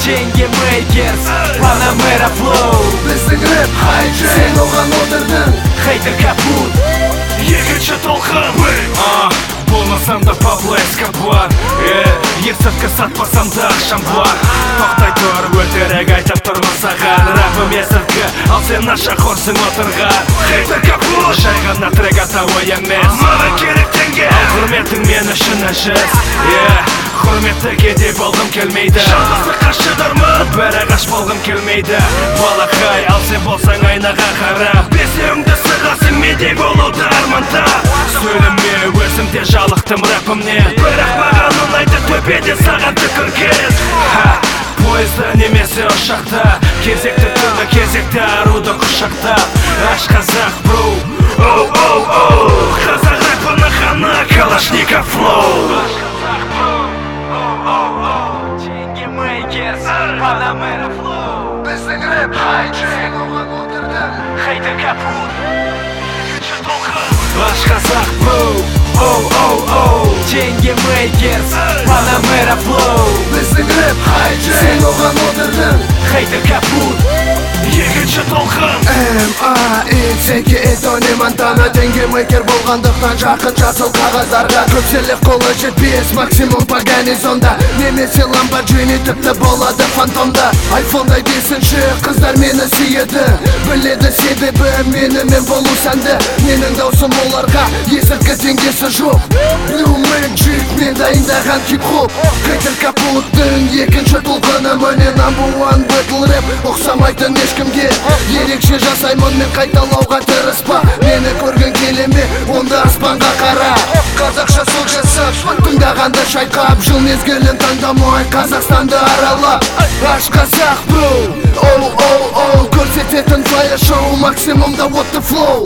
Деньги Makers, Panamera Flow. Біздің рэп хайджек, сен оған отырдың. Хейтер капут, екінші толқын. Болмасам да Пабло Эскобар, есірткі сатпасам да ақшам бар. Тоқтай тұр, өтірік айтып тұрмын саған. Рэпім есірткі, ал сен нашақорсың отырған. Хейтер капут, жай ғана трек атауы емес. Маған керек теңге, ал құрметің мен үшін әжес. Құрметті кедей болғым келмейді, жалғыздыққа шыдармын, бәрі ғаш болғым келмейді. Балақай, ал сен болсаң айнаға қара, бесеуіңді сығасың медей болуды арманда. Сөйлеме, өзімде жалықтым рэпімнен, бірақ маған ұнайды төбеде саған түкірген. Поезда немесе ұшақта, кезекті түні кезекті аруды құшақтап. Аш қазақ бро, оу, қазақ рэпінің ханы Калашников флоу. Деньги Makers, Panamera Flow. Біздің рэп хайджек, сен оған отырдың. Хейтер капут, Екінші толқын. Аш қазақ бро, оу. Деньги Makers, Panamera Flow. Біздің рэп хайджек, сен оған отырдың. Хейтер капут, Екінші толқын. Тони Монтана, Деньги Makers болғандықтан жақын жасыл қағаздарға. Көпшілік қолы жетпес, максимум по гарнизонда. Немесе Lamborghini тіпті болады фантомда. Айфондай бесінші қыздар мені сүйеді, біледі себебі менімен болу сәнді. Менің даусым оларға есірткі теңдесі жоқ. Blue Magic мен дайындаған хип-хоп. Хейтер капуттың екінші толқыны, міне number one battle rap. Ұқсамайтын ешкімге, ерекше жасаймын мен, қайталауға тырыспа. Мені көрген келеме, онда аспанға қара. Қазақша сол жасап, тыңдағанды шайқап, жыл мезгілін таңдамай Қазақстанды аралап. Аш қазақ бро, оу, көрсететін флайер шоу, максимумда what the flow.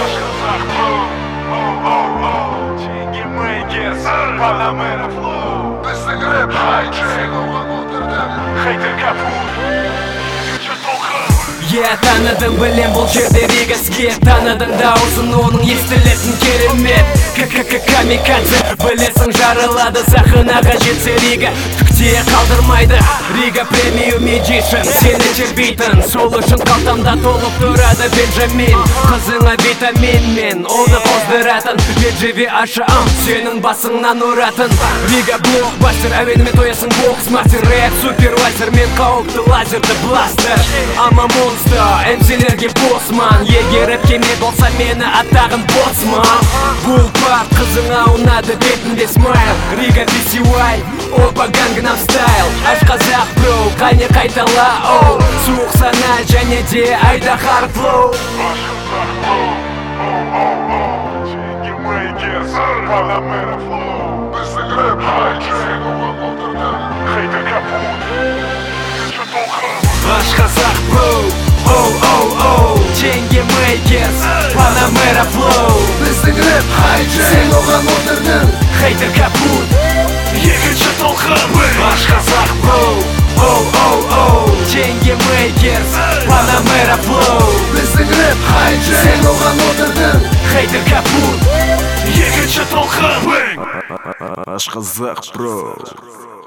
Деньги Makers, Panamera Flow. Біздің рэп хайджек, сен оған отырдың. Хейтер капут, екінші толқын. таныдың білем бұл жерде Вегаске. Таныдың дауысын, оның естілетін керемет. Камикадзе, білесің жарылады, сахнаға жетсе Рига түкте қалдырмайды. Рига премиум эдишн, сені тербейтін, сол үшін қалтамда толып тұрады Бенджамин. Қызыңа витаминмен, оны қоздыратын, беджеви ашам, сенің басыңнан ұратын. Рига блокбастер, әуенімен тоясың бокс мастер. Рэп супервайзер, мен қауіпті лазерді бластер. Ама монстр, MC-лерге босман. Егер рэпкеме болса мені атағын боцман. Бұл бар қызыңа ұнады, бетінде смайл. Рига BCY, опа гангнам стайл. Аш қазақ бро, қане қайтала оу. Суық сана және де айда hard flow. Аш қазақ бро, оу. Деньги Makers, Panamera Flow. Біздің рэп хайджек, сен оған отырдың. Хейтер капут, екінші толқын. Аш қазақ бро, оу. Деньги Makers, Panamera Flow. Біздің рэп хайджек, сен оған отырдың. Хейтер капут, Екінші толқын. Аш қазақ бро, оу. Деньги Makers, Panamera Flow. Біздің рэп хайджек, сен оған отырдың. Хейтер капут, Екінші толқын. Аш қазақ бро.